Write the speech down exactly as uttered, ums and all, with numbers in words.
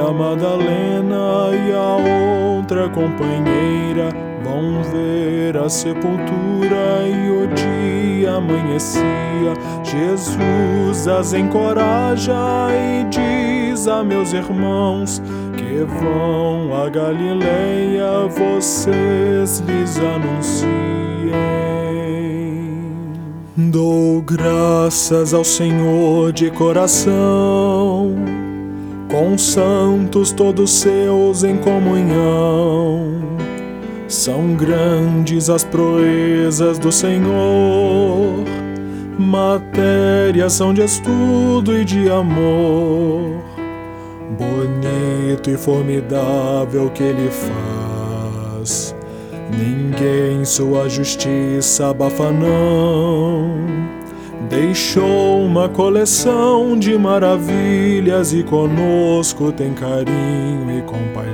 Maria Madalena e a outra companheira vão ver a sepultura e o dia amanhecia. Jesus as encoraja e diz a meus irmãos que vão a Galileia, vocês lhes anunciem. Dou graças ao Senhor de coração, com os santos todos seus em comunhão. São grandes as proezas do Senhor, matérias são de estudo e de amor. Bonito e formidável que Ele faz, ninguém sua justiça abafa não. Deixou uma coleção de maravilhas e conosco tem carinho e compaixão.